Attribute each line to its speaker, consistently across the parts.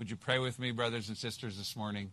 Speaker 1: Would you pray with me, brothers and sisters, this morning?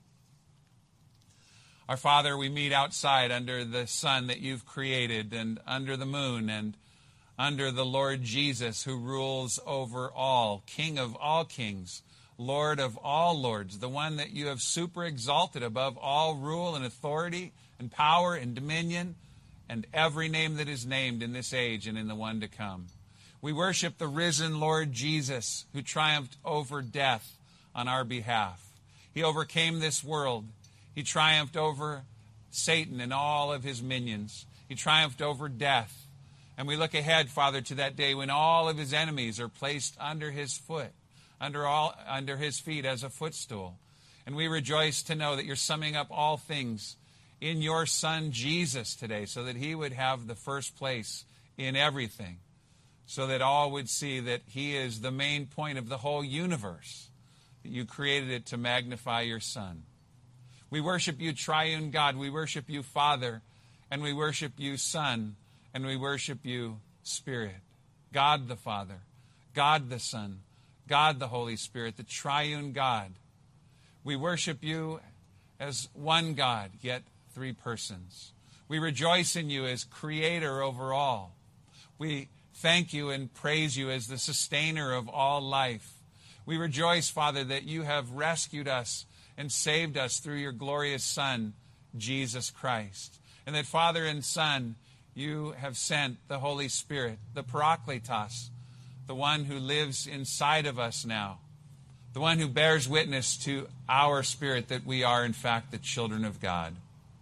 Speaker 1: Our Father, we meet outside under the sun that you've created and under the moon and under the Lord Jesus, who rules over all, King of all kings, Lord of all lords, the one that you have super exalted above all rule and authority and power and dominion and every name that is named in this age and in the one to come. We worship the risen Lord Jesus, who triumphed over death on our behalf. He overcame this world. He triumphed over Satan and all of his minions. He triumphed over death. And we look ahead, Father, to that day when all of his enemies are placed under his foot, under his feet as a footstool. And we rejoice to know that you're summing up all things in your Son Jesus today, so that he would have the first place in everything, so that all would see that he is the main point of the whole universe, that you created it to magnify your Son. We worship you, triune God. We worship you, Father, and we worship you, Son, and we worship you, Spirit. God the Father, God the Son, God the Holy Spirit, the triune God. We worship you as one God, yet three persons. We rejoice in you as creator over all. We thank you and praise you as the sustainer of all life. We rejoice, Father, that you have rescued us and saved us through your glorious Son, Jesus Christ. And that, Father and Son, you have sent the Holy Spirit, the Parakletos, the one who lives inside of us now, the one who bears witness to our spirit that we are, in fact, the children of God.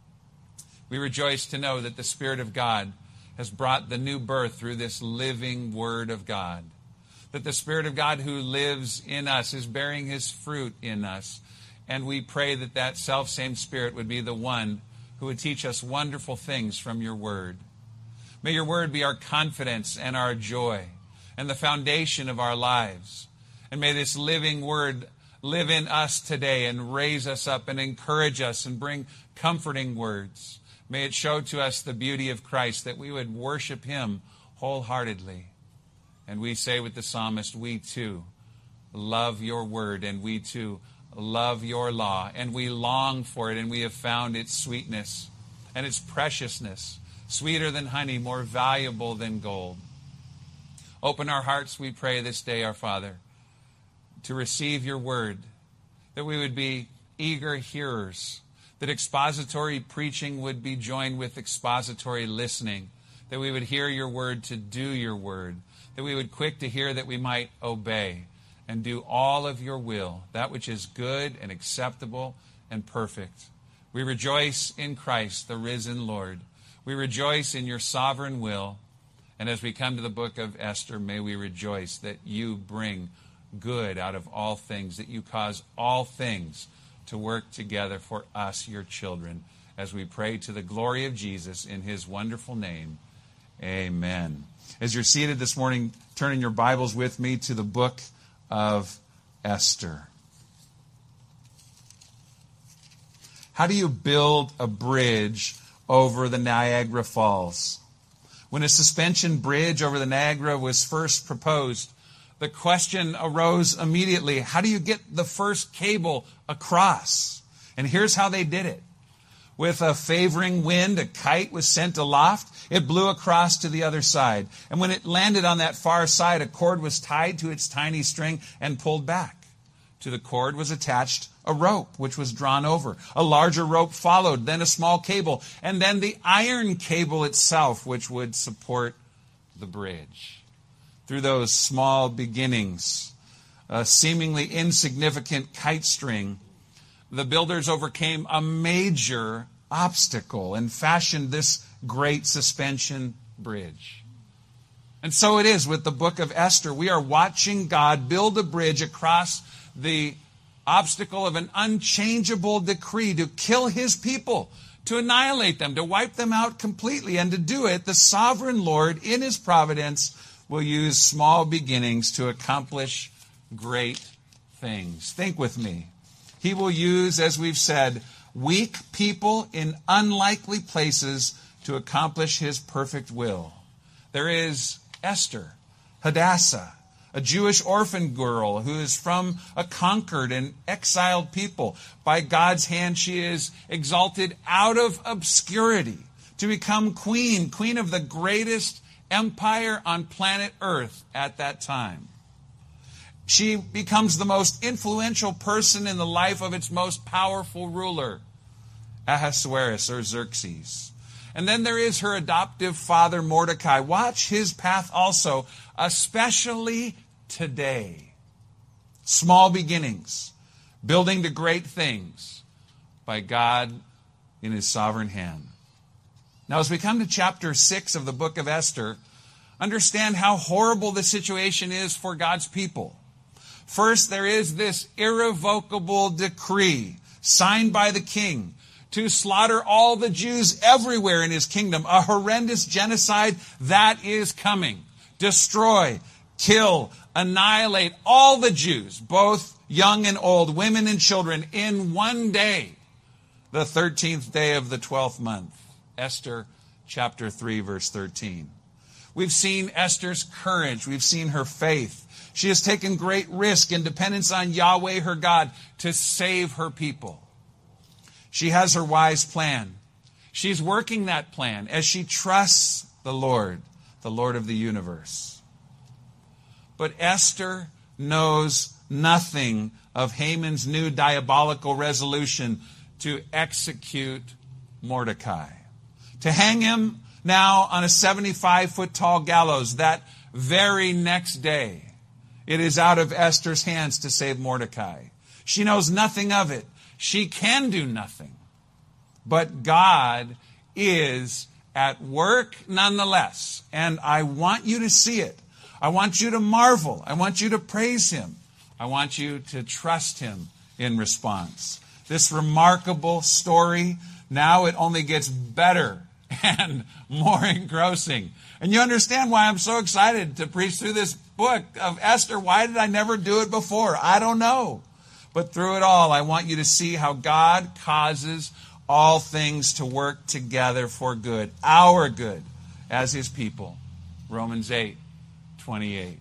Speaker 1: We rejoice to know that the Spirit of God has brought the new birth through this living Word of God, that the Spirit of God who lives in us is bearing his fruit in us. And we pray that that selfsame Spirit would be the one who would teach us wonderful things from your Word. May your Word be our confidence and our joy and the foundation of our lives. And may this living Word live in us today and raise us up and encourage us and bring comforting words. May it show to us the beauty of Christ, that we would worship him wholeheartedly. And we say with the psalmist, we too love your word, and we too love your law, and we long for it, and we have found its sweetness and its preciousness, sweeter than honey, more valuable than gold. Open our hearts, we pray this day, our Father, to receive your word, that we would be eager hearers, that expository preaching would be joined with expository listening, that we would hear your word to do your word, that we would quick to hear that we might obey and do all of your will, that which is good and acceptable and perfect. We rejoice in Christ, the risen Lord. We rejoice in your sovereign will. And as we come to the book of Esther, may we rejoice that you bring good out of all things, that you cause all things to work together for us, your children, as we pray to the glory of Jesus in his wonderful name. Amen. As you're seated this morning, turn in your Bibles with me to the book of Esther. How do you build a bridge over the Niagara Falls? When a suspension bridge over the Niagara was first proposed, the question arose immediately, how do you get the first cable across? And here's how they did it. With a favoring wind, a kite was sent aloft. It blew across to the other side. And when it landed on that far side, a cord was tied to its tiny string and pulled back. To the cord was attached a rope, which was drawn over. A larger rope followed, then a small cable, and then the iron cable itself, which would support the bridge. Through those small beginnings, a seemingly insignificant kite string, the builders overcame a major obstacle and fashioned this great suspension bridge. And so it is with the book of Esther. We are watching God build a bridge across the obstacle of an unchangeable decree to kill his people, to annihilate them, to wipe them out completely. And to do it, the sovereign Lord, in his providence, will use small beginnings to accomplish great things. Think with me. He will use, as we've said, weak people in unlikely places to accomplish his perfect will. There is Esther, Hadassah, a Jewish orphan girl who is from a conquered and exiled people. By God's hand, she is exalted out of obscurity to become queen of the greatest empire on planet Earth at that time. She becomes the most influential person in the life of its most powerful ruler, Ahasuerus or Xerxes. And then there is her adoptive father, Mordecai. Watch his path also, especially today. Small beginnings, building to great things by God in his sovereign hand. Now, as we come to chapter 6 of the book of Esther, understand how horrible the situation is for God's people. First, there is this irrevocable decree signed by the king to slaughter all the Jews everywhere in his kingdom. A horrendous genocide that is coming. Destroy, kill, annihilate all the Jews, both young and old, women and children, in one day, the 13th day of the 12th month. Esther chapter 3, verse 13. We've seen Esther's courage. We've seen her faith. She has taken great risk and dependence on Yahweh, her God, to save her people. She has her wise plan. She's working that plan as she trusts the Lord of the universe. But Esther knows nothing of Haman's new diabolical resolution to execute Mordecai, to hang him now on a 75-foot tall gallows that very next day. It is out of Esther's hands to save Mordecai. She knows nothing of it. She can do nothing. But God is at work nonetheless. And I want you to see it. I want you to marvel. I want you to praise him. I want you to trust him in response. This remarkable story, now it only gets better and more engrossing. And you understand why I'm so excited to preach through this book of Esther. Why did I never do it before? I don't know. But through it all, I want you to see how God causes all things to work together for good, our good, as his people. Romans 8:28.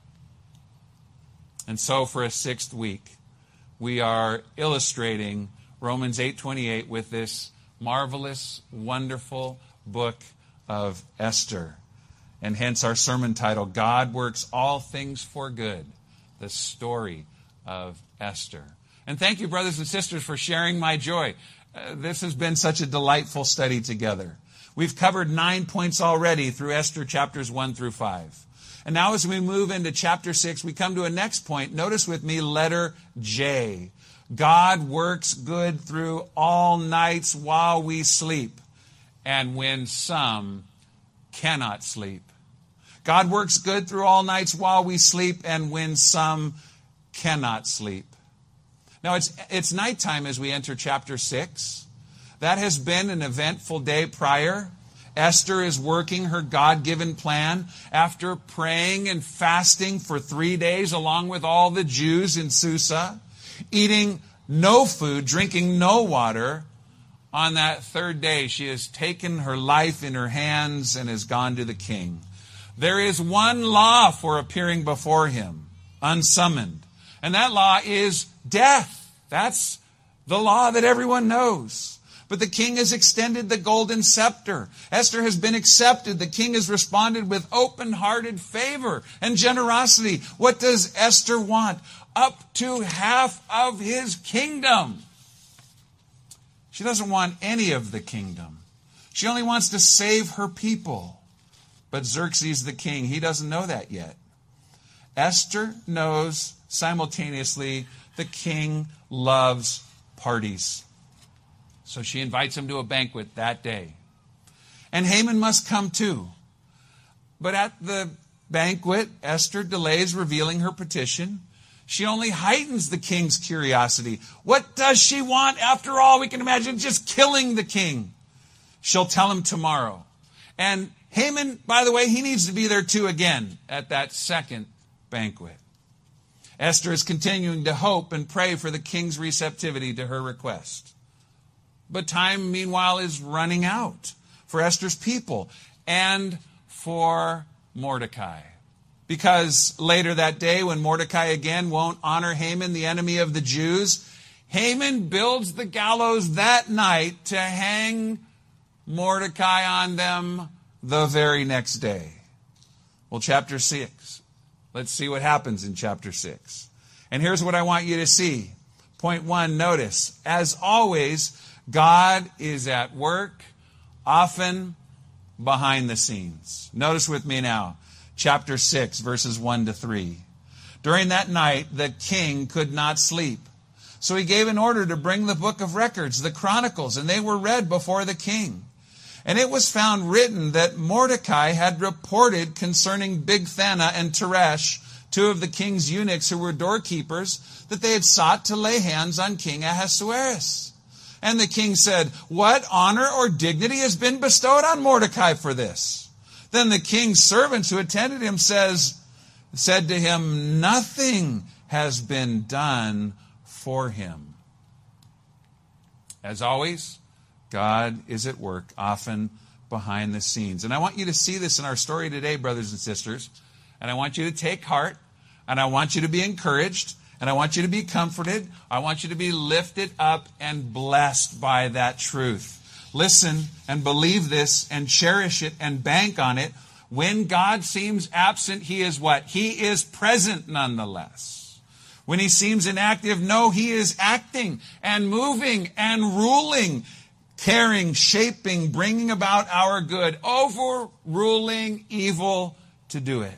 Speaker 1: And so for a sixth week, we are illustrating Romans 8:28 with this marvelous, wonderful book of Esther. And hence our sermon title, God Works All Things for Good, the story of Esther. And thank you, brothers and sisters, for sharing my joy. This has been such a delightful study together. We've covered 9 points already through Esther chapters 1 through 5. And now as we move into chapter 6, we come to a next point. Notice with me letter J. God works good through all nights while we sleep, and when some cannot sleep. God works good through all nights while we sleep, and when some cannot sleep. Now, it's nighttime as we enter chapter 6. That has been an eventful day prior. Esther is working her God-given plan after praying and fasting for 3 days along with all the Jews in Susa, eating no food, drinking no water. On that third day, she has taken her life in her hands and has gone to the king. There is one law for appearing before him, unsummoned, and that law is death. That's the law that everyone knows. But the king has extended the golden scepter. Esther has been accepted. The king has responded with open-hearted favor and generosity. What does Esther want? Up to half of his kingdom. She doesn't want any of the kingdom. She only wants to save her people. But Xerxes the king, he doesn't know that yet. Esther knows simultaneously the king loves parties. So she invites him to a banquet that day. And Haman must come too. But at the banquet, Esther delays revealing her petition. She only heightens the king's curiosity. What does she want? After all, we can imagine just killing the king. She'll tell him tomorrow. And Haman, by the way, he needs to be there too again at that second banquet. Esther is continuing to hope and pray for the king's receptivity to her request. But time, meanwhile, is running out for Esther's people and for Mordecai. Because later that day, when Mordecai again won't honor Haman, the enemy of the Jews, Haman builds the gallows that night to hang Mordecai on them the very next day. Well, chapter 6. Let's see what happens in chapter 6. And here's what I want you to see. Point 1, notice, as always, God is at work, often behind the scenes. Notice with me now, chapter 6, verses 1 to 3. During that night, the king could not sleep. So he gave an order to bring the book of records, the chronicles, and they were read before the king. And it was found written that Mordecai had reported concerning Bigthana and Teresh, two of the king's eunuchs who were doorkeepers, that they had sought to lay hands on King Ahasuerus. And the king said, "What honor or dignity has been bestowed on Mordecai for this?" Then the king's servants who attended him said to him, "Nothing has been done for him." As always, God is at work, often behind the scenes. And I want you to see this in our story today, brothers and sisters. And I want you to take heart. And I want you to be encouraged. And I want you to be comforted. I want you to be lifted up and blessed by that truth. Listen and believe this and cherish it and bank on it. When God seems absent, He is what? He is present nonetheless. When He seems inactive, no, He is acting and moving and ruling, caring, shaping, bringing about our good, overruling evil to do it.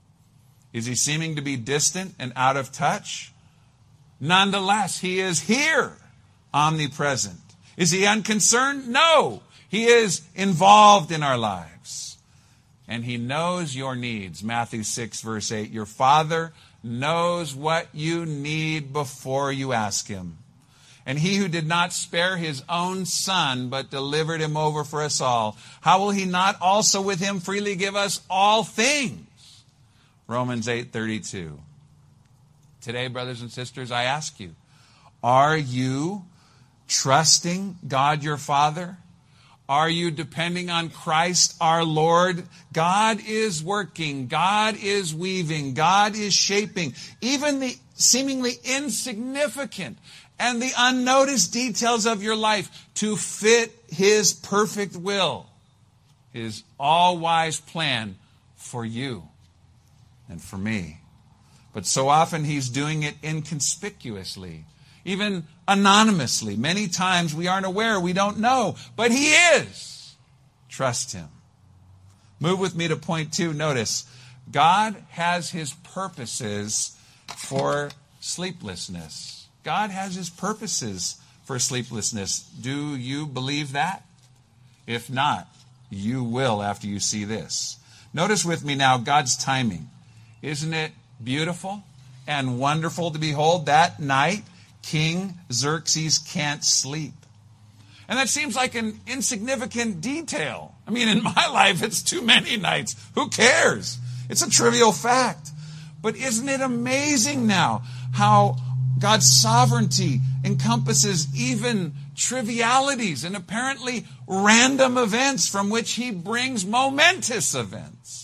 Speaker 1: Is He seeming to be distant and out of touch? Nonetheless, He is here, omnipresent. Is He unconcerned? No. He is involved in our lives. And He knows your needs. Matthew 6, verse 8. Your Father knows what you need before you ask Him. And He who did not spare His own Son, but delivered Him over for us all, how will He not also with Him freely give us all things? Romans 8:32. Today, brothers and sisters, I ask you, are you trusting God your Father? Are you depending on Christ our Lord? God is working. God is weaving. God is shaping. Even the seemingly insignificant and the unnoticed details of your life to fit His perfect will, His all-wise plan for you and for me. But so often He's doing it inconspicuously, even anonymously. Many times we aren't aware, we don't know, but He is. Trust Him. Move with me to point 2. Notice, God has His purposes for sleeplessness. God has His purposes for sleeplessness. Do you believe that? If not, you will after you see this. Notice with me now God's timing. Isn't it beautiful and wonderful to behold? That night, King Xerxes can't sleep. And that seems like an insignificant detail. I mean, in my life, it's too many nights. Who cares? It's a trivial fact. But isn't it amazing now how God's sovereignty encompasses even trivialities and apparently random events from which He brings momentous events?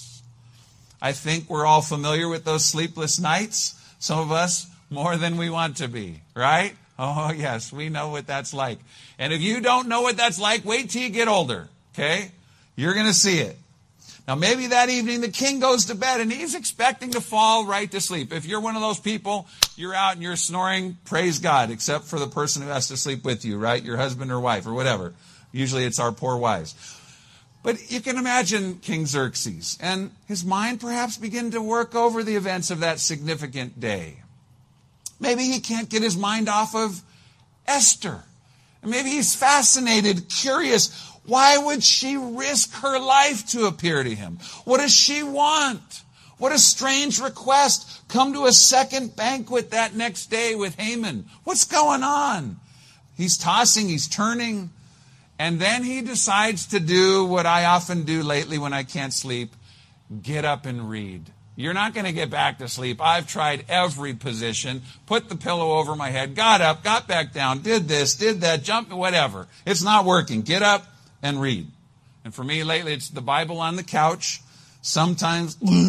Speaker 1: I think we're all familiar with those sleepless nights. Some of us more than we want to be, right? Oh, yes, we know what that's like. And if you don't know what that's like, wait till you get older, okay? You're going to see it. Now, maybe that evening the king goes to bed and he's expecting to fall right to sleep. If you're one of those people, you're out and you're snoring, praise God, except for the person who has to sleep with you, right? Your husband or wife or whatever. Usually it's our poor wives. But you can imagine King Xerxes, and his mind perhaps begin to work over the events of that significant day. Maybe he can't get his mind off of Esther. And maybe he's fascinated, curious. Why would she risk her life to appear to him? What does she want? What a strange request. Come to a second banquet that next day with Haman. What's going on? He's tossing, he's turning. And then he decides to do what I often do lately when I can't sleep. Get up and read. You're not going to get back to sleep. I've tried every position. Put the pillow over my head. Got up, got back down. Did this, did that, jumped, whatever. It's not working. Get up and read. And for me lately, it's the Bible on the couch. Sometimes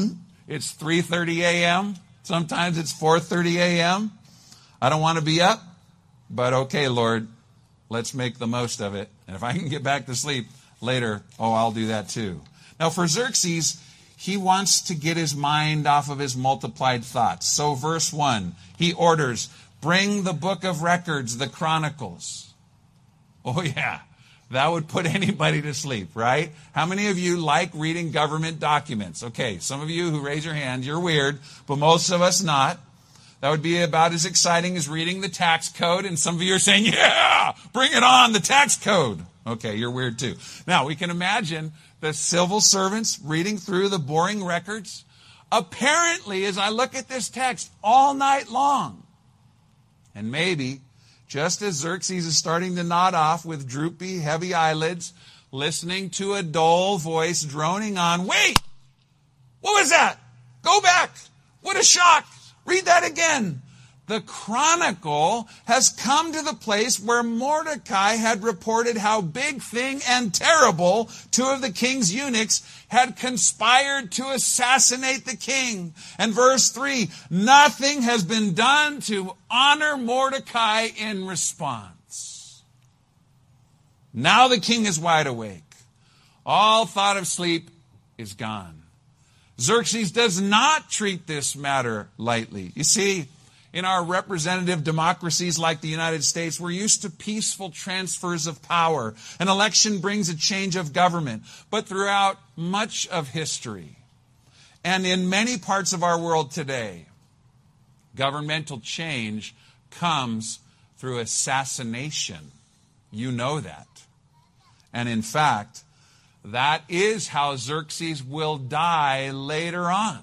Speaker 1: It's 3:30 a.m. Sometimes it's 4:30 a.m. I don't want to be up, but okay, Lord, let's make the most of it. And if I can get back to sleep later, I'll do that too. Now for Xerxes, he wants to get his mind off of his multiplied thoughts. So verse 1, he orders, bring the book of records, the Chronicles. Oh yeah, that would put anybody to sleep, right? How many of you like reading government documents? Okay, some of you who raise your hand, you're weird, but most of us not. That would be about as exciting as reading the tax code, and some of you are saying, yeah, bring it on, the tax code. Okay, you're weird too. Now, we can imagine the civil servants reading through the boring records. Apparently, as I look at this text, all night long. And maybe, just as Xerxes is starting to nod off with droopy, heavy eyelids, listening to a dull voice droning on, wait! What was that? Go back! What a shock! Read that again. The Chronicle has come to the place where Mordecai had reported how big thing and terrible two of the king's eunuchs had conspired to assassinate the king. And verse 3, nothing has been done to honor Mordecai in response. Now the king is wide awake. All thought of sleep is gone. Xerxes does not treat this matter lightly. You see, in our representative democracies like the United States, we're used to peaceful transfers of power. An election brings a change of government. But throughout much of history, and in many parts of our world today, governmental change comes through assassination. You know that. And in fact, that is how Xerxes will die later on.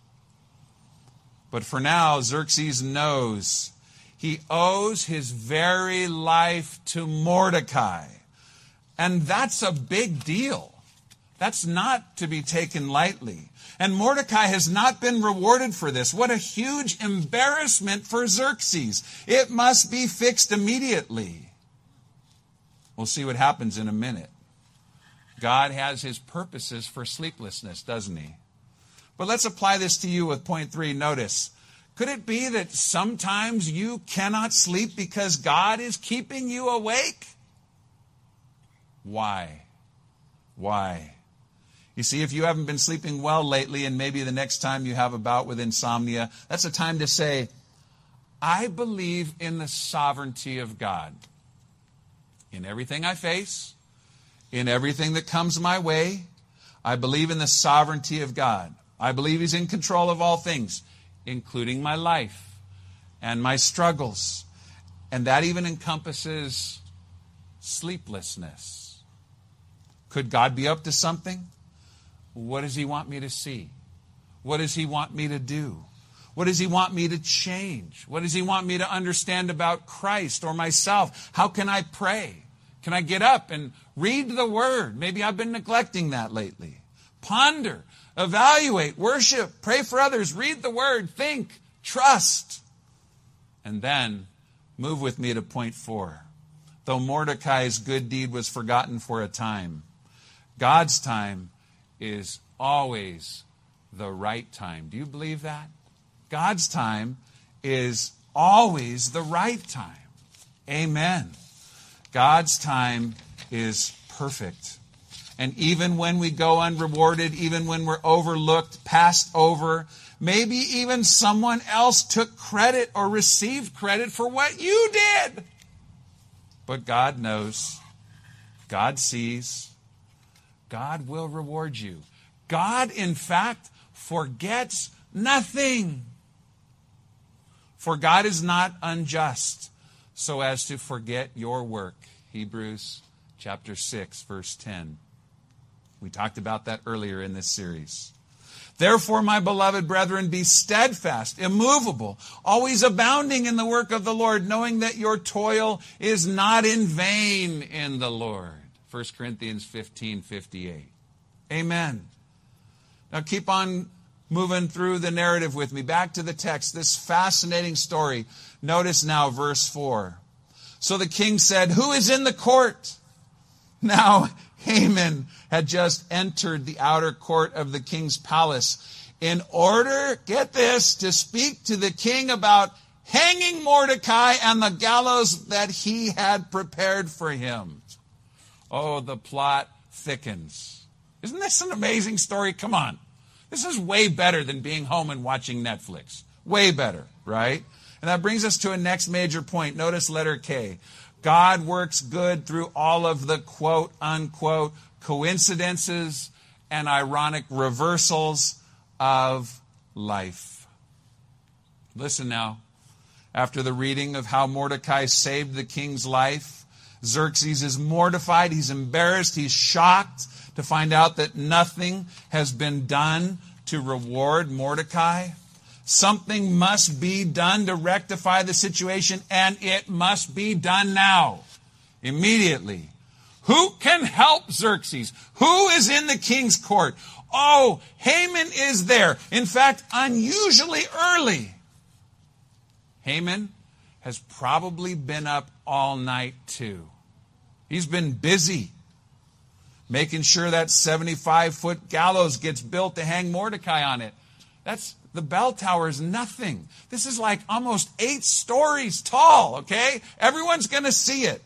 Speaker 1: But for now, Xerxes knows he owes his very life to Mordecai. And that's a big deal. That's not to be taken lightly. And Mordecai has not been rewarded for this. What a huge embarrassment for Xerxes. It must be fixed immediately. We'll see what happens in a minute. God has his purposes for sleeplessness, doesn't he? But let's apply this to you with point 3. Notice, could it be that sometimes you cannot sleep because God is keeping you awake? Why? Why? You see, if you haven't been sleeping well lately, and maybe the next time you have a bout with insomnia, that's a time to say, I believe in the sovereignty of God. In everything I face, in everything that comes my way, I believe in the sovereignty of God. I believe he's in control of all things, including my life and my struggles. And that even encompasses sleeplessness. Could God be up to something? What does he want me to see? What does he want me to do? What does he want me to change? What does he want me to understand about Christ or myself? How can I pray? Can I get up and read the Word? Maybe I've been neglecting that lately. Ponder, evaluate, worship, pray for others, read the Word, think, trust. And then move with me to point 4. Though Mordecai's good deed was forgotten for a time, God's time is always the right time. Do you believe that? God's time is always the right time. Amen. God's time is perfect. And even when we go unrewarded, even when we're overlooked, passed over, maybe even someone else took credit or received credit for what you did. But God knows. God sees. God will reward you. God, in fact, forgets nothing. For God is not unjust so as to forget your work. Hebrews chapter 6, verse 10. We talked about that earlier in this series. Therefore, my beloved brethren, be steadfast, immovable, always abounding in the work of the Lord, knowing that your toil is not in vain in the Lord. 1 Corinthians 15:58. Amen. Now keep on moving through the narrative with me. Back to the text, this fascinating story. Notice now verse 4. So the king said, who is in the court? Now Haman had just entered the outer court of the king's palace in order, get this, to speak to the king about hanging Mordecai and the gallows that he had prepared for him. Oh, the plot thickens. Isn't this an amazing story? Come on. This is way better than being home and watching Netflix. Way better, right? And that brings us to a next major point. Notice letter K. God works good through all of the quote unquote coincidences and ironic reversals of life. Listen now. After the reading of how Mordecai saved the king's life, Xerxes is mortified, he's embarrassed, he's shocked to find out that nothing has been done to reward Mordecai. Something must be done to rectify the situation, and it must be done now, immediately. Who can help Xerxes? Who is in the king's court? Oh, Haman is there. In fact, unusually early. Haman has probably been up all night too. He's been busy making sure that 75-foot gallows gets built to hang Mordecai on it. The bell tower is nothing. This is like almost 8 stories tall, okay? Everyone's going to see it.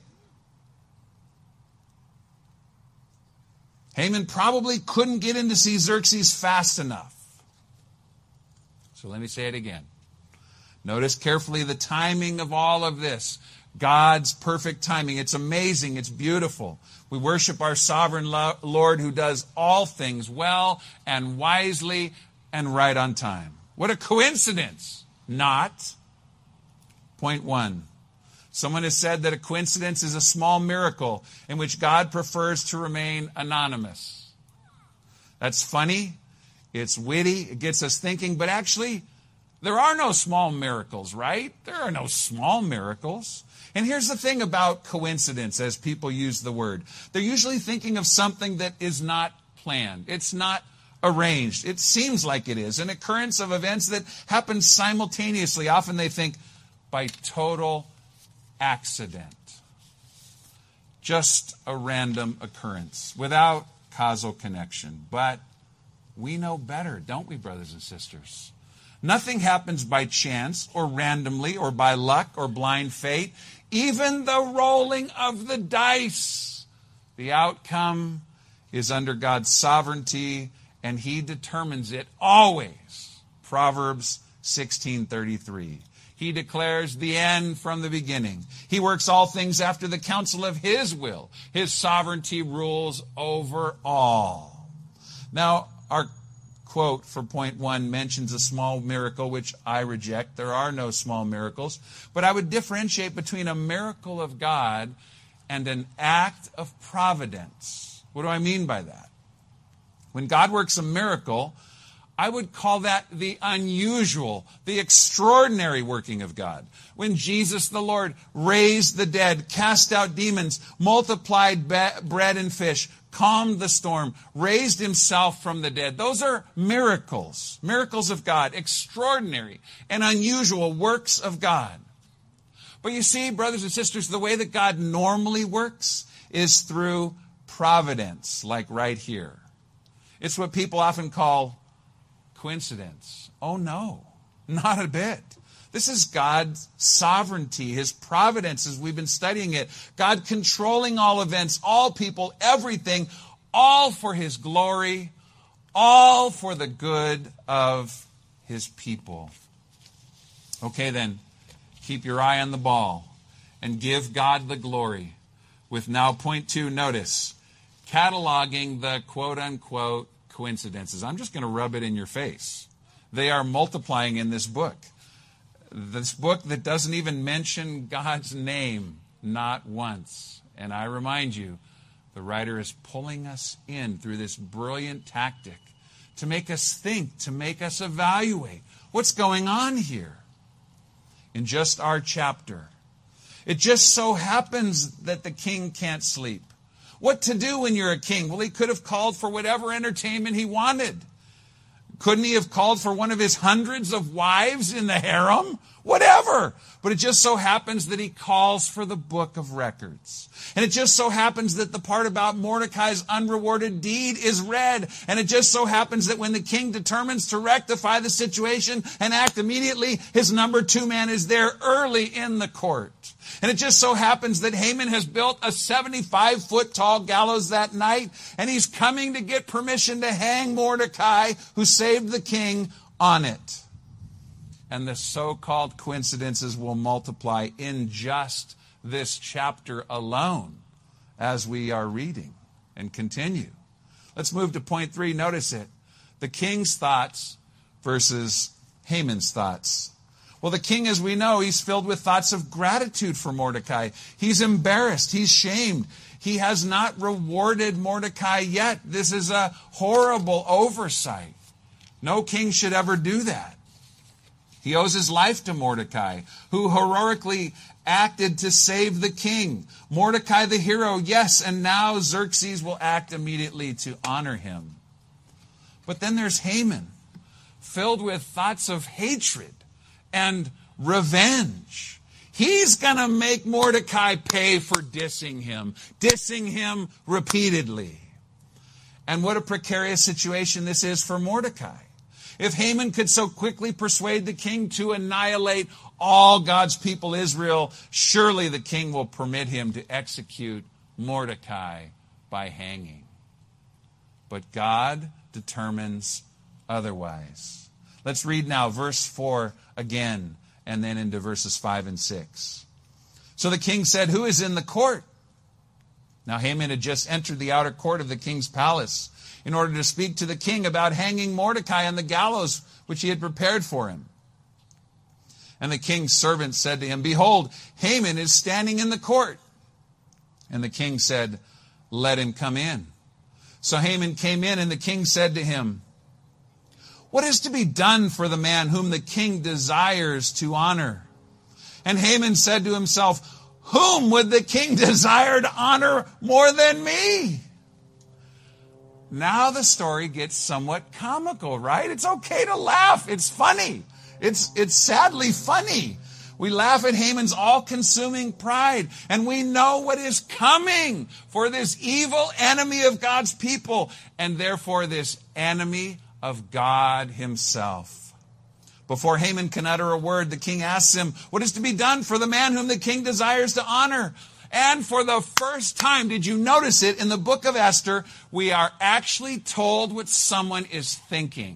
Speaker 1: Haman probably couldn't get in to see Xerxes fast enough. So let me say it again. Notice carefully the timing of all of this. God's perfect timing. It's amazing. It's beautiful. We worship our sovereign Lord who does all things well and wisely and right on time. What a coincidence. Not. Point 1. Someone has said that a coincidence is a small miracle in which God prefers to remain anonymous. That's funny. It's witty. It gets us thinking. But actually, there are no small miracles, right? There are no small miracles. And here's the thing about coincidence as people use the word. They're usually thinking of something that is not planned. It's not arranged. It seems like it is. An occurrence of events that happen simultaneously. Often they think by total accident. Just a random occurrence without causal connection. But we know better, don't we, brothers and sisters? Nothing happens by chance or randomly or by luck or blind fate. Even the rolling of the dice, the outcome is under God's sovereignty, and He determines it always. Proverbs 16:33. He declares the end from the beginning. He works all things after the counsel of His will. His sovereignty rules over all. Now, our quote for point 1 mentions a small miracle, which I reject. There are no small miracles. But I would differentiate between a miracle of God and an act of providence. What do I mean by that? When God works a miracle, I would call that the unusual, the extraordinary working of God. When Jesus the Lord raised the dead, cast out demons, multiplied bread and fish, calmed the storm, raised Himself from the dead. Those are miracles, miracles of God, extraordinary and unusual works of God. But you see, brothers and sisters, the way that God normally works is through providence, like right here. It's what people often call coincidence. Oh no, not a bit. This is God's sovereignty, His providence as we've been studying it. God controlling all events, all people, everything, all for His glory, all for the good of His people. Okay then, keep your eye on the ball and give God the glory. With now point 2, notice, cataloging the quote-unquote coincidences. I'm just going to rub it in your face. They are multiplying in this book. This book that doesn't even mention God's name, not once. And I remind you, the writer is pulling us in through this brilliant tactic to make us think, to make us evaluate what's going on here. In just our chapter, it just so happens that the king can't sleep. What to do when you're a king? Well, he could have called for whatever entertainment he wanted. Couldn't he have called for one of his hundreds of wives in the harem? Whatever. But it just so happens that he calls for the book of records. And it just so happens that the part about Mordecai's unrewarded deed is read. And it just so happens that when the king determines to rectify the situation and act immediately, his number 2 man is there early in the court. And it just so happens that Haman has built a 75-foot tall gallows that night, and he's coming to get permission to hang Mordecai, who saved the king, on it. And the so-called coincidences will multiply in just this chapter alone as we are reading and continue. Let's move to point 3. Notice it. The king's thoughts versus Haman's thoughts. Well, the king, as we know, he's filled with thoughts of gratitude for Mordecai. He's embarrassed. He's shamed. He has not rewarded Mordecai yet. This is a horrible oversight. No king should ever do that. He owes his life to Mordecai, who heroically acted to save the king. Mordecai the hero, yes, and now Xerxes will act immediately to honor him. But then there's Haman, filled with thoughts of hatred and revenge. He's going to make Mordecai pay for dissing him repeatedly. And what a precarious situation this is for Mordecai. If Haman could so quickly persuade the king to annihilate all God's people, Israel, surely the king will permit him to execute Mordecai by hanging. But God determines otherwise. Let's read now verse 4 again, and then into verses 5 and 6. So the king said, "Who is in the court?" Now Haman had just entered the outer court of the king's palace in order to speak to the king about hanging Mordecai on the gallows which he had prepared for him. And the king's servant said to him, "Behold, Haman is standing in the court." And the king said, "Let him come in." So Haman came in, and the king said to him, "What is to be done for the man whom the king desires to honor?" And Haman said to himself, "Whom would the king desire to honor more than me?" Now the story gets somewhat comical, right? It's okay to laugh. It's funny. It's sadly funny. We laugh at Haman's all-consuming pride, and we know what is coming for this evil enemy of God's people, and therefore this enemy of God himself. Before Haman can utter a word, the king asks him, what is to be done for the man whom the king desires to honor? And for the first time, did you notice it, in the book of Esther, we are actually told what someone is thinking.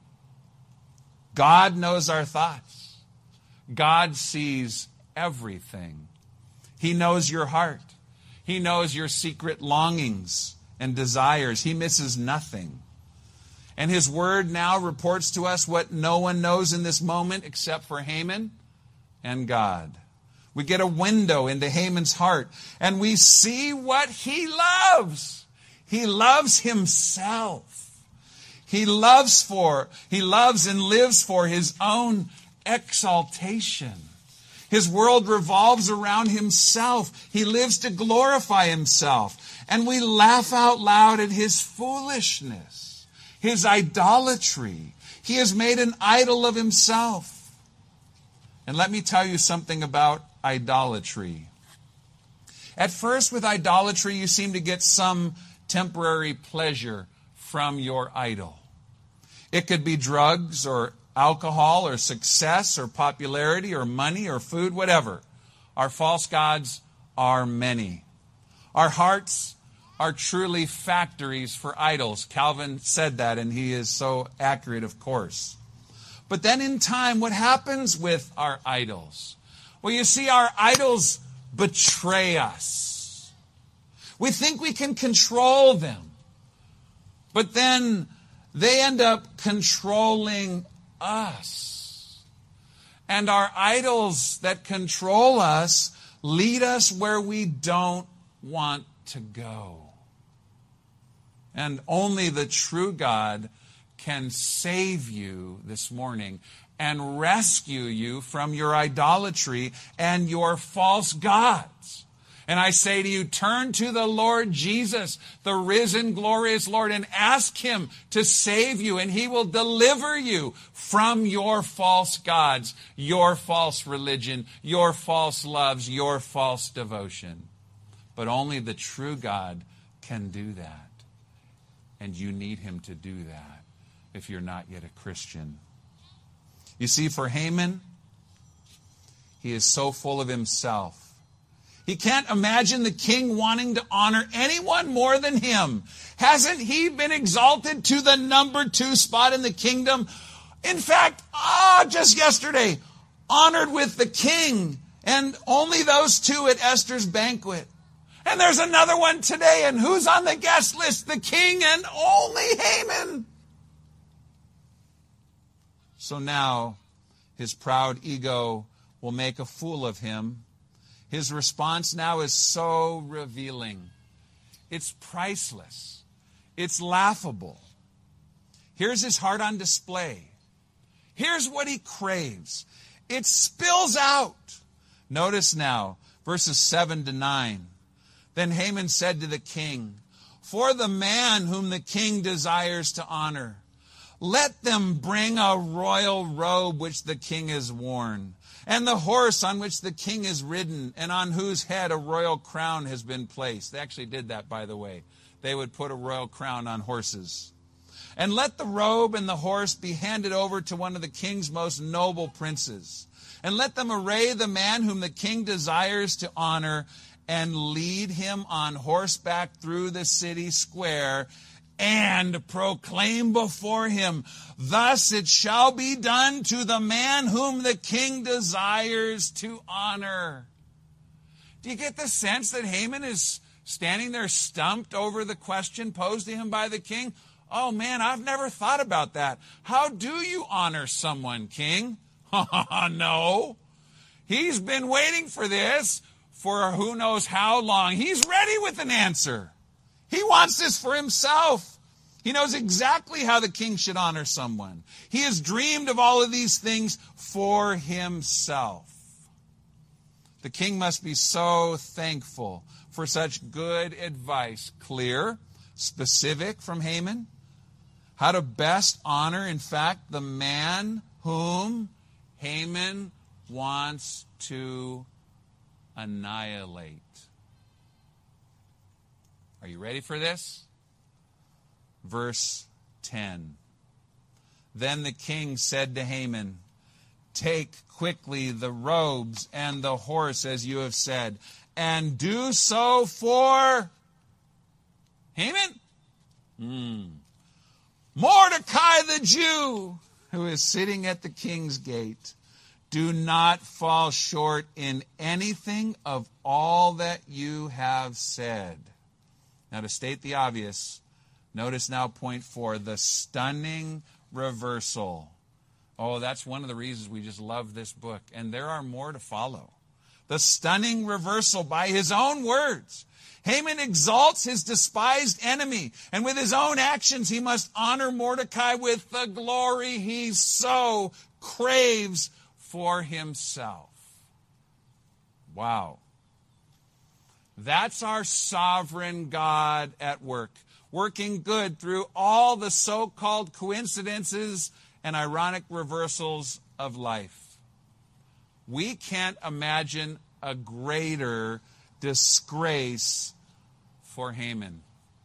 Speaker 1: God knows our thoughts. God sees everything. He knows your heart. He knows your secret longings and desires. He misses nothing. And his word now reports to us what no one knows in this moment except for Haman and God. We get a window into Haman's heart, and we see what he loves. He loves himself. He loves and lives for his own exaltation. His world revolves around himself. He lives to glorify himself. And we laugh out loud at his foolishness, his idolatry. He has made an idol of himself. And let me tell you something about idolatry. At first, with idolatry, you seem to get some temporary pleasure from your idol. It could be drugs or alcohol or success or popularity or money or food, whatever. Our false gods are many. Our hearts are truly factories for idols. Calvin said that, and he is so accurate, of course. But then in time, what happens with our idols? Well, you see, our idols betray us. We think we can control them. But then they end up controlling us. And our idols that control us lead us where we don't want to go. And only the true God can save you this morning and rescue you from your idolatry and your false gods. And I say to you, turn to the Lord Jesus, the risen, glorious Lord, and ask him to save you, and he will deliver you from your false gods, your false religion, your false loves, your false devotion. But only the true God can do that. And you need him to do that if you're not yet a Christian. You see, for Haman, he is so full of himself. He can't imagine the king wanting to honor anyone more than him. Hasn't he been exalted to the number 2 spot in the kingdom? In fact, just yesterday, honored with the king and only those 2 at Esther's banquet. And there's another one today, and who's on the guest list? The king and only Haman. So now his proud ego will make a fool of him. His response now is so revealing. It's priceless. It's laughable. Here's his heart on display. Here's what he craves. It spills out. Notice now, verses 7 to 9. Then Haman said to the king, for the man whom the king desires to honor, let them bring a royal robe which the king has worn, and the horse on which the king is ridden, and on whose head a royal crown has been placed. They actually did that, by the way. They would put a royal crown on horses. And let the robe and the horse be handed over to one of the king's most noble princes. And let them array the man whom the king desires to honor, and lead him on horseback through the city square, and proclaim before him, thus it shall be done to the man whom the king desires to honor. Do you get the sense that Haman is standing there stumped over the question posed to him by the king? Oh man, I've never thought about that. How do you honor someone, king? No. He's been waiting for this for who knows how long. He's ready with an answer. He wants this for himself. He knows exactly how the king should honor someone. He has dreamed of all of these things for himself. The king must be so thankful for such good advice. Clear, specific from Haman. How to best honor, in fact, the man whom Haman wants to annihilate. Are you ready for this? Verse 10. Then the king said to Haman, take quickly the robes and the horse as you have said, and do so for Haman? Mordecai the Jew, who is sitting at the king's gate. Do not fall short in anything of all that you have said. Now, to state the obvious, notice now point 4, the stunning reversal. Oh, that's one of the reasons we just love this book. And there are more to follow. The stunning reversal by his own words. Haman exalts his despised enemy, and with his own actions he must honor Mordecai with the glory he so craves for himself. Wow. That's our sovereign God at work, working good through all the so-called coincidences and ironic reversals of life. We can't imagine a greater disgrace for Haman.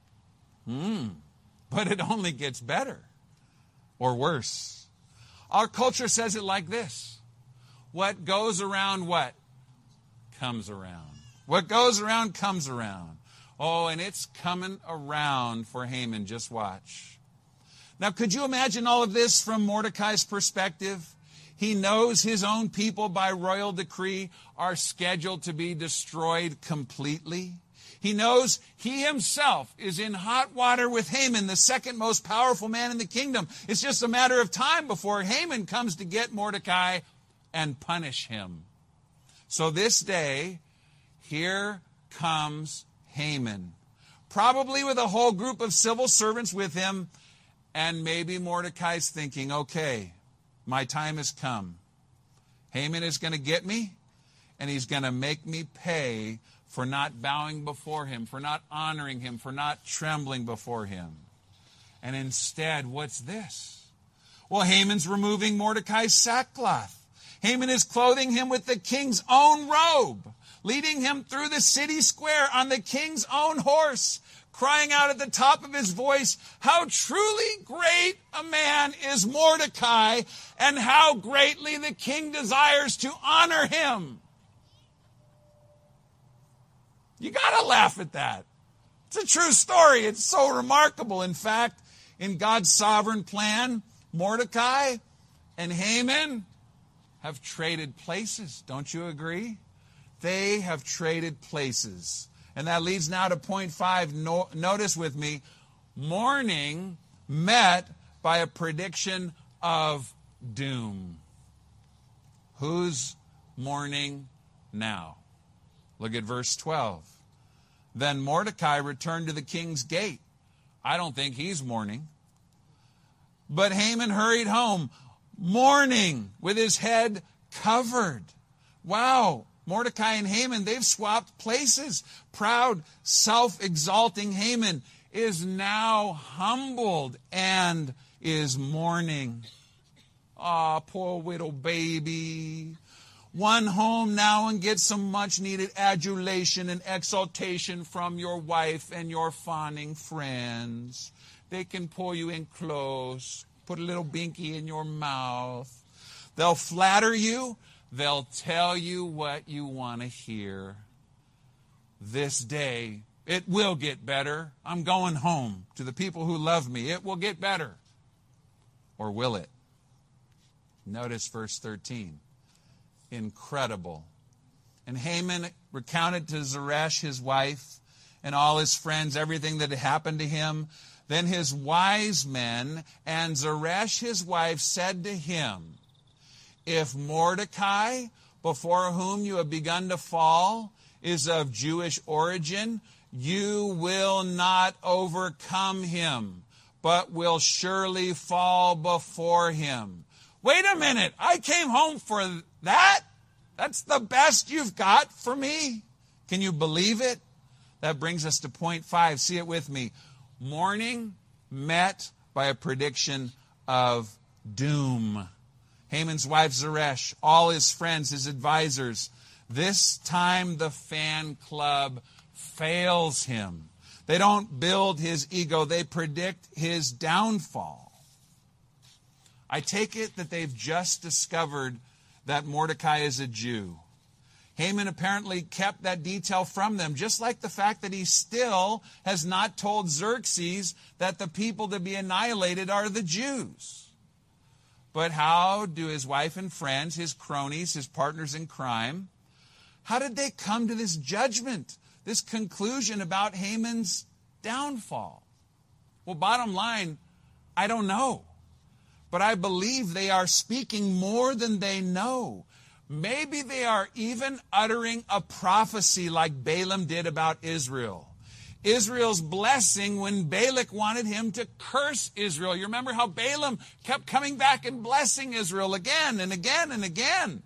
Speaker 1: But it only gets better or worse. Our culture says it like this. What goes around what? Comes around. What goes around comes around. Oh, and it's coming around for Haman. Just watch. Now, could you imagine all of this from Mordecai's perspective? He knows his own people by royal decree are scheduled to be destroyed completely. He knows he himself is in hot water with Haman, the second most powerful man in the kingdom. It's just a matter of time before Haman comes to get Mordecai and punish him. So this day, here comes Haman, probably with a whole group of civil servants with him, and maybe Mordecai's thinking, okay, my time has come. Haman is going to get me, and he's going to make me pay for not bowing before him, for not honoring him, for not trembling before him. And instead, what's this? Well, Haman's removing Mordecai's sackcloth. Haman is clothing him with the king's own robe, leading him through the city square on the king's own horse, crying out at the top of his voice, how truly great a man is Mordecai, and how greatly the king desires to honor him. You got to laugh at that. It's a true story. It's so remarkable. In fact, in God's sovereign plan, Mordecai and Haman have traded places. Don't you agree? They have traded places. And that leads now to point 5. Notice with me, mourning met by a prediction of doom. Who's mourning now? Look at verse 12. Then Mordecai returned to the king's gate. I don't think he's mourning. But Haman hurried home, mourning, with his head covered. Wow, Mordecai and Haman, they've swapped places. Proud, self-exalting Haman is now humbled and is mourning. Ah, poor little baby. One home now and get some much-needed adulation and exaltation from your wife and your fawning friends. They can pull you in close, put a little binky in your mouth. They'll flatter you. They'll tell you what you want to hear. This day, it will get better. I'm going home to the people who love me. It will get better. Or will it? Notice verse 13. Incredible. And Haman recounted to Zeresh, his wife, and all his friends everything that had happened to him. Then his wise men and Zeresh, his wife, said to him, if Mordecai, before whom you have begun to fall, is of Jewish origin, you will not overcome him, but will surely fall before him. Wait a minute, I came home for that? That's the best you've got for me? Can you believe it? That brings us to point 5. See it with me. Mourning met by a prediction of doom. Haman's wife Zeresh, all his friends, his advisors. This time the fan club fails him. They don't build his ego. They predict his downfall. I take it that they've just discovered that Mordecai is a Jew. Haman apparently kept that detail from them, just like the fact that he still has not told Xerxes that the people to be annihilated are the Jews. But how do his wife and friends, his cronies, his partners in crime, how did they come to this judgment, this conclusion about Haman's downfall? Well, bottom line, I don't know. But I believe they are speaking more than they know. Maybe they are even uttering a prophecy like Balaam did about Israel. Israel's blessing when Balak wanted him to curse Israel. You remember how Balaam kept coming back and blessing Israel again and again and again.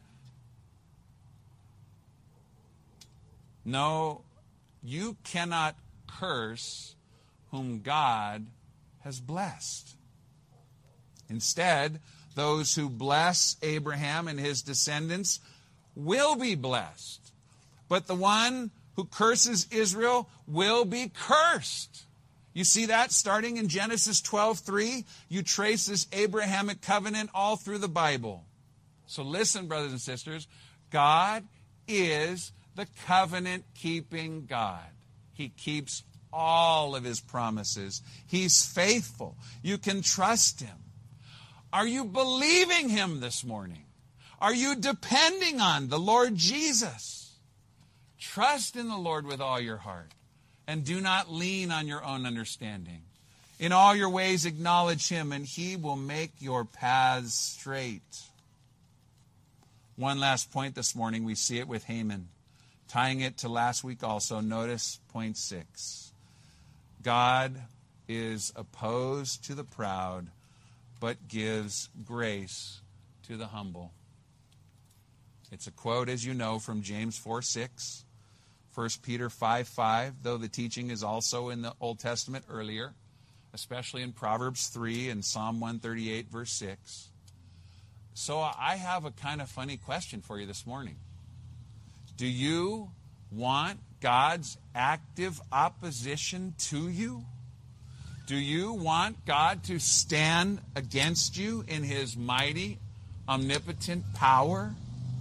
Speaker 1: No, you cannot curse whom God has blessed. Instead, those who bless Abraham and his descendants will be blessed. But the one who curses Israel will be cursed. You see that starting in Genesis 12:3? You trace this Abrahamic covenant all through the Bible. So listen, brothers and sisters, God is the covenant-keeping God. He keeps all of his promises. He's faithful. You can trust him. Are you believing him this morning? Are you depending on the Lord Jesus? Trust in the Lord with all your heart, and do not lean on your own understanding. In all your ways acknowledge him, and he will make your paths straight. One last point this morning, we see it with Haman. Tying it to last week also, notice point 6. God is opposed to the proud, but gives grace to the humble. It's a quote, as you know, from James 4:6. 1 Peter 5:5, though the teaching is also in the Old Testament earlier, especially in Proverbs 3 and Psalm 138, verse 6. So I have a kind of funny question for you this morning. Do you want God's active opposition to you? Do you want God to stand against you in His mighty, omnipotent power?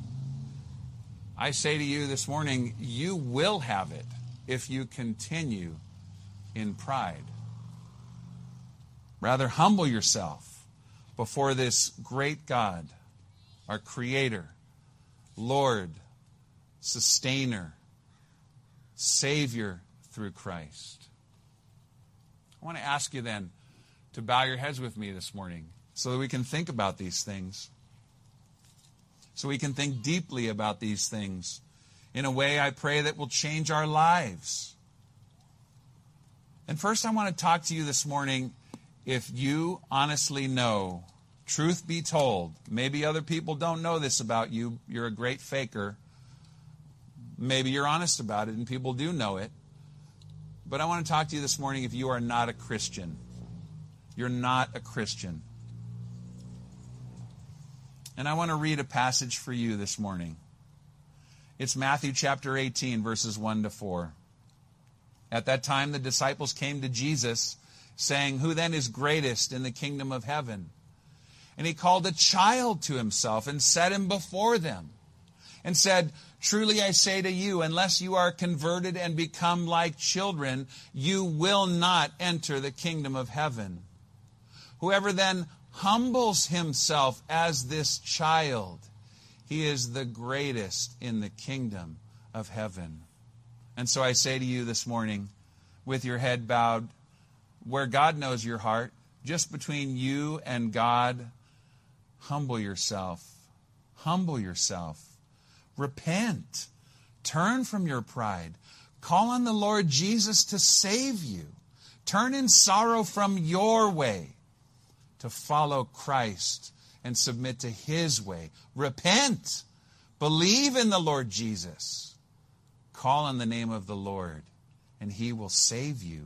Speaker 1: I say to you this morning, you will have it if you continue in pride. Rather, humble yourself before this great God, our Creator, Lord, Sustainer, Savior through Christ. I want to ask you then to bow your heads with me this morning so that we can think about these things. So we can think deeply about these things in a way, I pray, that will change our lives. And first, I want to talk to you this morning, if you honestly know, truth be told, maybe other people don't know this about you, you're a great faker. Maybe you're honest about it and people do know it. But I want to talk to you this morning if you are not a Christian. You're not a Christian. And I want to read a passage for you this morning. It's Matthew chapter 18, verses 1 to 4. At that time, the disciples came to Jesus, saying, "Who then is greatest in the kingdom of heaven?" And he called a child to himself and set him before them, and said, "Truly I say to you, unless you are converted and become like children, you will not enter the kingdom of heaven. Whoever then humbles himself as this child, he is the greatest in the kingdom of heaven." And so I say to you this morning, with your head bowed, where God knows your heart, just between you and God, humble yourself. Humble yourself. Repent. Turn from your pride. Call on the Lord Jesus to save you. Turn in sorrow from your way to follow Christ and submit to His way. Repent. Believe in the Lord Jesus. Call on the name of the Lord, and He will save you.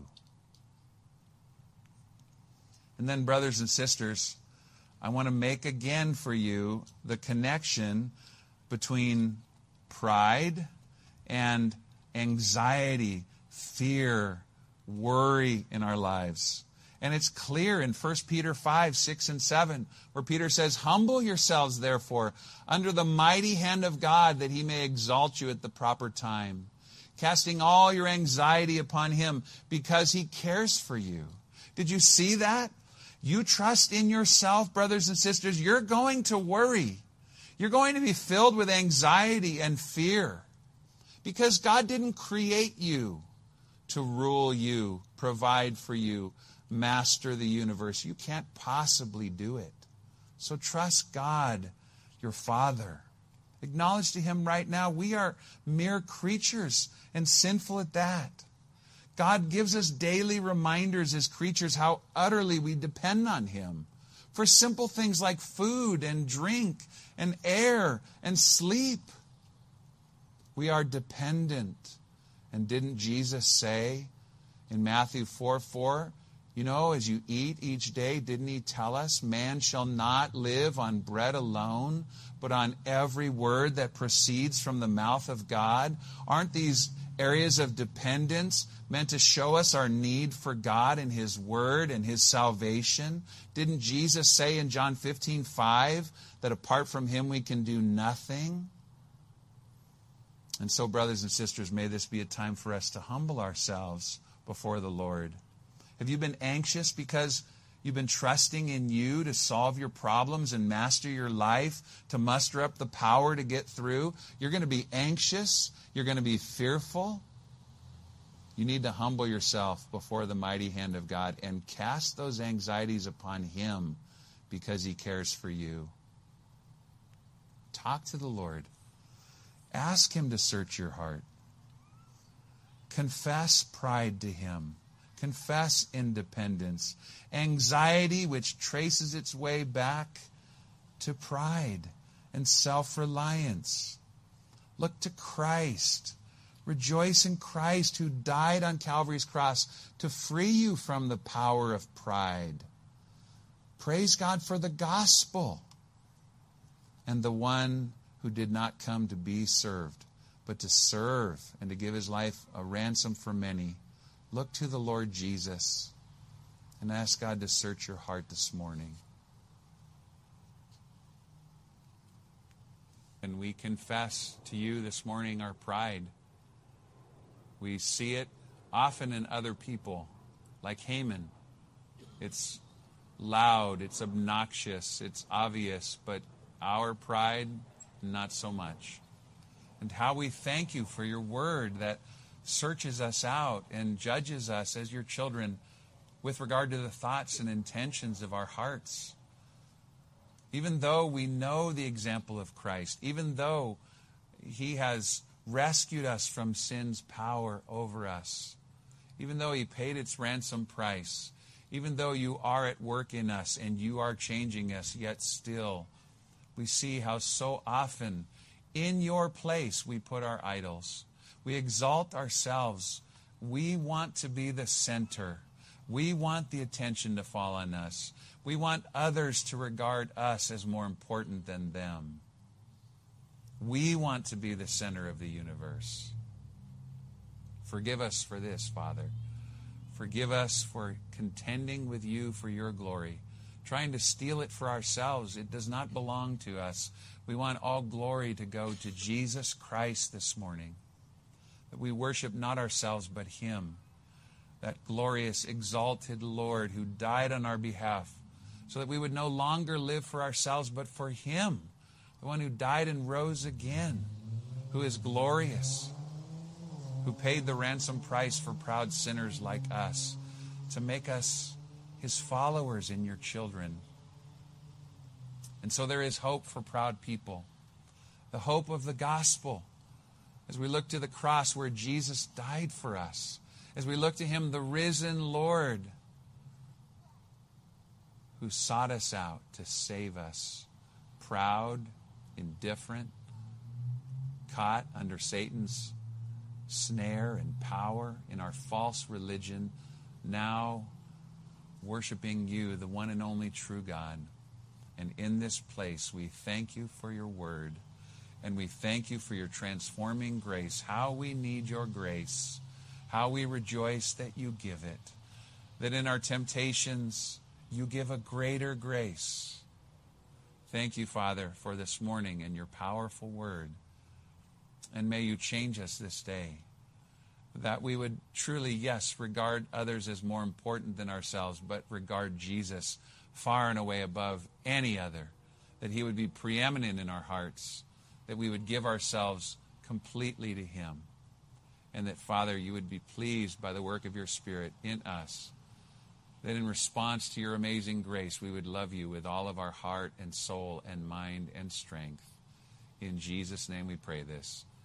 Speaker 1: And then, brothers and sisters, I want to make again for you the connection between pride and anxiety, fear, worry in our lives. And it's clear in 1 Peter 5, 6, and 7, where Peter says, "Humble yourselves, therefore, under the mighty hand of God, that He may exalt you at the proper time, casting all your anxiety upon Him, because He cares for you." Did you see that? You trust in yourself, brothers and sisters, you're going to worry. You're going to be filled with anxiety and fear, because God didn't create you to rule you, provide for you, master the universe. You can't possibly do it. So trust God, your Father. Acknowledge to Him right now, we are mere creatures and sinful at that. God gives us daily reminders as creatures how utterly we depend on Him for simple things like food and drink and air and sleep. We are dependent. And didn't Jesus say in Matthew 4:4, you know, as you eat each day, didn't He tell us, man shall not live on bread alone, but on every word that proceeds from the mouth of God? Aren't these areas of dependence meant to show us our need for God and His Word and His salvation? Didn't Jesus say in John 15:5 that apart from Him we can do nothing? And so, brothers and sisters, may this be a time for us to humble ourselves before the Lord. Have you been anxious because you've been trusting in you to solve your problems and master your life, to muster up the power to get through? You're going to be anxious. You're going to be fearful. You need to humble yourself before the mighty hand of God and cast those anxieties upon Him, because He cares for you. Talk to the Lord. Ask Him to search your heart. Confess pride to Him. Confess independence. Anxiety, which traces its way back to pride and self-reliance. Look to Christ. Rejoice in Christ who died on Calvary's cross to free you from the power of pride. Praise God for the gospel and the one who did not come to be served, but to serve and to give his life a ransom for many. Look to the Lord Jesus and ask God to search your heart this morning. And we confess to you this morning our pride. We see it often in other people, like Haman. It's loud, it's obnoxious, it's obvious, but our pride, not so much. And how we thank you for your word that searches us out and judges us as your children with regard to the thoughts and intentions of our hearts. Even though we know the example of Christ, even though he has rescued us from sin's power over us, even though he paid its ransom price, even though you are at work in us and you are changing us, yet still we see how so often in your place we put our idols. We exalt ourselves. We want to be the center. We want the attention to fall on us. We want others to regard us as more important than them. We want to be the center of the universe. Forgive us for this, Father. Forgive us for contending with you for your glory, trying to steal it for ourselves. It does not belong to us. We want all glory to go to Jesus Christ this morning, that we worship not ourselves but him, that glorious, exalted Lord who died on our behalf, so that we would no longer live for ourselves, but for him, the one who died and rose again, who is glorious, who paid the ransom price for proud sinners like us, to make us his followers and your children. And so there is hope for proud people, the hope of the gospel, as we look to the cross where Jesus died for us, as we look to him, the risen Lord, who sought us out to save us, proud, indifferent, caught under Satan's snare and power in our false religion, now worshiping you, the one and only true God. And in this place, we thank you for your word, and we thank you for your transforming grace. How we need your grace, how we rejoice that you give it, that in our temptations, you give a greater grace. Thank you, Father, for this morning and your powerful word. And may you change us this day, that we would truly, yes, regard others as more important than ourselves, but regard Jesus far and away above any other, that he would be preeminent in our hearts, that we would give ourselves completely to him, and that, Father, you would be pleased by the work of your Spirit in us, that in response to your amazing grace, we would love you with all of our heart and soul and mind and strength. In Jesus' name we pray this.